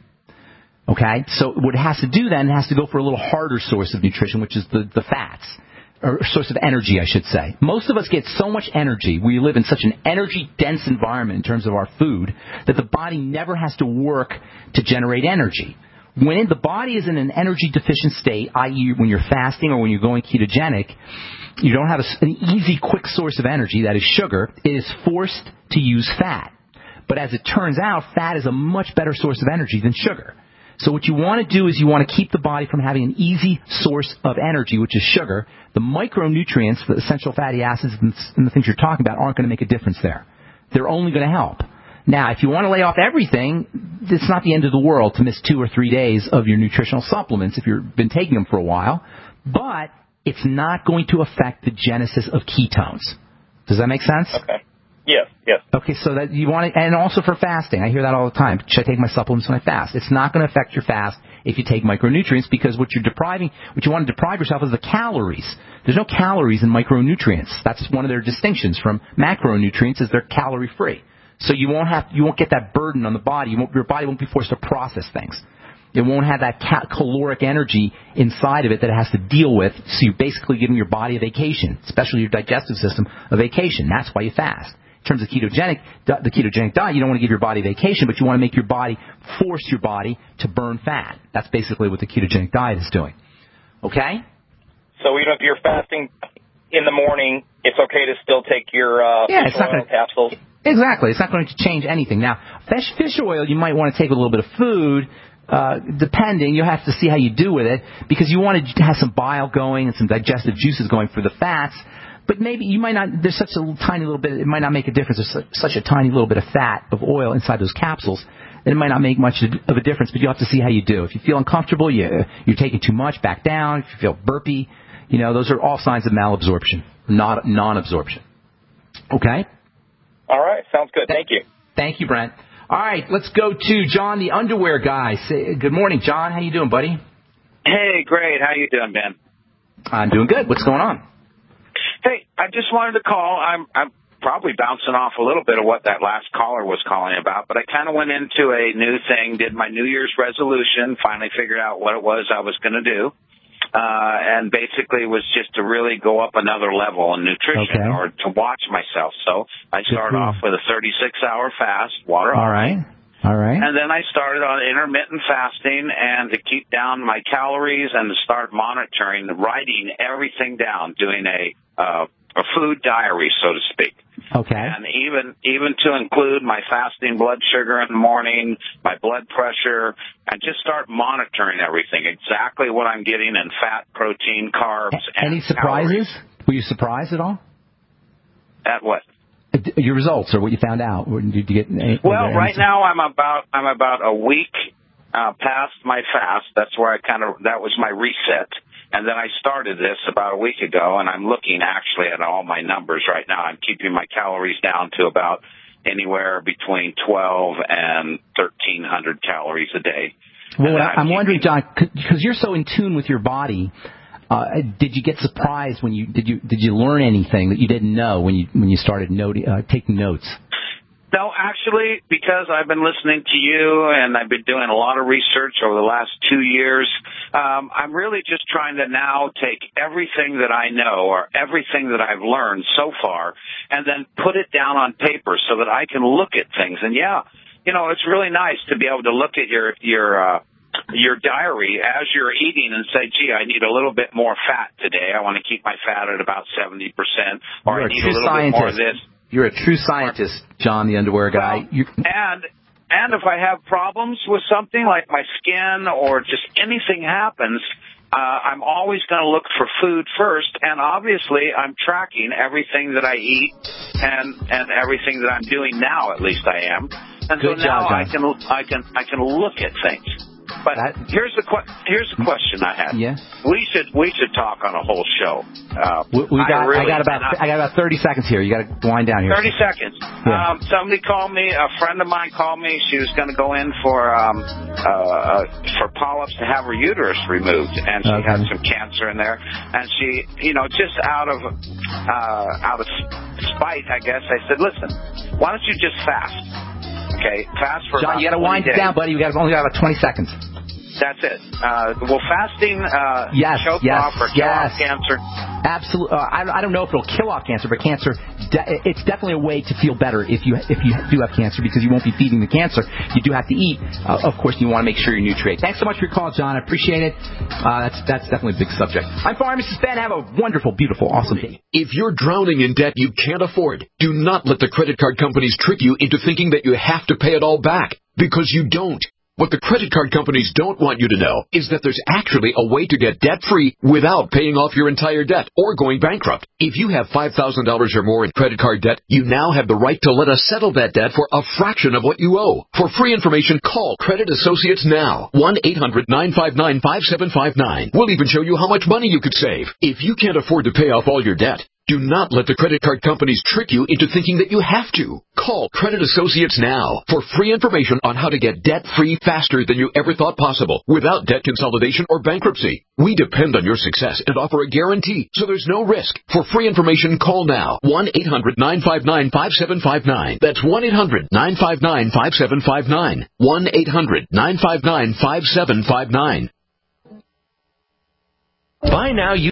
Okay? So what it has to do then, it has to go for a little harder source of nutrition, which is the fats. Or source of energy, I should say. Most of us get so much energy. We live in such an energy-dense environment in terms of our food that the body never has to work to generate energy. When the body is in an energy-deficient state, i.e. when you're fasting or when you're going ketogenic, you don't have an easy, quick source of energy, that is sugar. It is forced to use fat. But as it turns out, fat is a much better source of energy than sugar. So what you want to do is you want to keep the body from having an easy source of energy, which is sugar. The micronutrients, the essential fatty acids and the things you're talking about aren't going to make a difference there. They're only going to help. Now, if you want to lay off everything, it's not the end of the world to miss 2 or 3 days of your nutritional supplements if you've been taking them for a while. But it's not going to affect the genesis of ketones. Does that make sense? Okay. Yes. Okay, so that you want to, and also for fasting, I hear that all the time. Should I take my supplements when I fast? It's not going to affect your fast if you take micronutrients because what you want to deprive yourself is the calories. There's no calories in micronutrients. That's one of their distinctions from macronutrients is they're calorie free. So you won't get that burden on the body. Your body won't be forced to process things. It won't have that caloric energy inside of it that it has to deal with. So you're basically giving your body a vacation, especially your digestive system a vacation. That's why you fast. In terms of the ketogenic diet, you don't want to give your body a vacation, but you want to make force your body to burn fat. That's basically what the ketogenic diet is doing. Okay? So even if you're fasting in the morning, it's okay to still take your fish oil capsules? Exactly. It's not going to change anything. Now, fish oil, you might want to take with a little bit of food, depending. You'll have to see how you do with it, because you want to have some bile going and some digestive juices going for the fats. But maybe you might not, there's such a tiny little bit, it might not make a difference. There's such a tiny little bit of fat, of oil inside those capsules, that it might not make much of a difference, but you have to see how you do. If you feel uncomfortable, you're taking too much, back down. If you feel burpy, those are all signs of malabsorption, not non-absorption. Okay? All right, sounds good. Thank you. Thank you, Brent. All right, let's go to John, the underwear guy. Good morning, John. How you doing, buddy? Hey, great. How you doing, Ben? I'm doing good. What's going on? Hey, I just wanted to call. I'm probably bouncing off a little bit of what that last caller was calling about, but I kind of went into a new thing, did my New Year's resolution, finally figured out what it was I was going to do, and basically was just to really go up another level in nutrition or to watch myself. So I started off with a 36-hour fast, water All right. And then I started on intermittent fasting and to keep down my calories and to start monitoring, writing everything down, doing a food diary, so to speak. Okay. And even to include my fasting blood sugar in the morning, my blood pressure, and just start monitoring everything, exactly what I'm getting in fat, protein, carbs, and Any surprises? calories. Were you surprised at all? At what? Your results or what you found out? Did you get? Well, right now I'm about a week past my fast. That's where that was my reset. And then I started this about a week ago, and I'm looking actually at all my numbers right now. I'm keeping my calories down to about anywhere between 12 and 1,300 calories a day. Well, I'm wondering, John, because you're so in tune with your body, did you get surprised when did you learn anything that you didn't know when you started taking notes? No, actually, because I've been listening to you and I've been doing a lot of research over the last 2 years, I'm really just trying to now take everything that I know or everything that I've learned so far and then put it down on paper so that I can look at things. And it's really nice to be able to look at your diary as you're eating and say, gee, I need a little bit more fat today. I want to keep my fat at about 70%, or I need a little bit more of this. You're a true scientist, John, the underwear guy. And if I have problems with something like my skin or just anything happens, I'm always going to look for food first. And obviously, I'm tracking everything that I eat and everything that I'm doing now. At least I am. And Good so now job, John. I can look at things. But here's the question I had. Yeah. We should talk on a whole show. I got about 30 seconds here. You got to wind down here. 30 seconds. Yeah. Somebody called me. A friend of mine called me. She was going to go in for polyps to have her uterus removed, and she had some cancer in there. And she, just out of spite, I guess, I said, listen, why don't you just fast? Okay, fast for John, about you got to wind it down, buddy. We only got about 20 seconds. That's it. Will fasting choke off or kill off cancer? Absolutely. I don't know if it'll kill off cancer, but cancer, it's definitely a way to feel better if you do have cancer, because you won't be feeding the cancer. You do have to eat. Of course, you want to make sure you nutrate. Thanks so much for your call, John. I appreciate it. That's definitely a big subject. I'm Pharmacist Ben. Have a wonderful, beautiful, awesome day. If you're drowning in debt you can't afford, do not let the credit card companies trick you into thinking that you have to pay it all back, because you don't. What the credit card companies don't want you to know is that there's actually a way to get debt-free without paying off your entire debt or going bankrupt. If you have $5,000 or more in credit card debt, you now have the right to let us settle that debt for a fraction of what you owe. For free information, call Credit Associates now. 1-800-959-5759. We'll even show you how much money you could save. If you can't afford to pay off all your debt, do not let the credit card companies trick you into thinking that you have to. Call Credit Associates now for free information on how to get debt-free faster than you ever thought possible without debt consolidation or bankruptcy. We depend on your success and offer a guarantee, so there's no risk. For free information, call now. 1-800-959-5759. That's 1-800-959-5759. 1-800-959-5759. By now, you